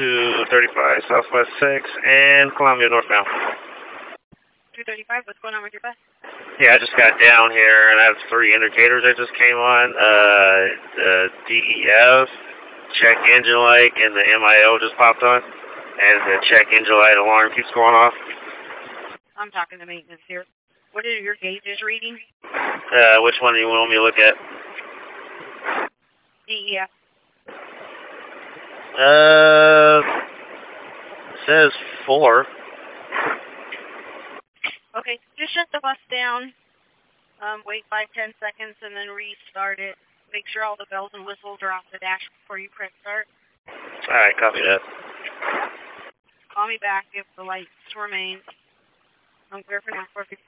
235 Southwest 6 and Columbia northbound. 235, what's going on with your bus? Yeah, I just got down here and I have 3 indicators that just came on. DEF, check engine light, and the MIO just popped on. And the check engine light alarm keeps going off. I'm talking to maintenance here. What are your gauges reading? Which one do you want me to look at? DEF. Says 4. Okay, just shut the bus down. Wait 5-10 seconds and then restart it. Make sure all the bells and whistles are off the dash before you press start. Alright, copy that. Call me back if the lights remain. I'm clear for now.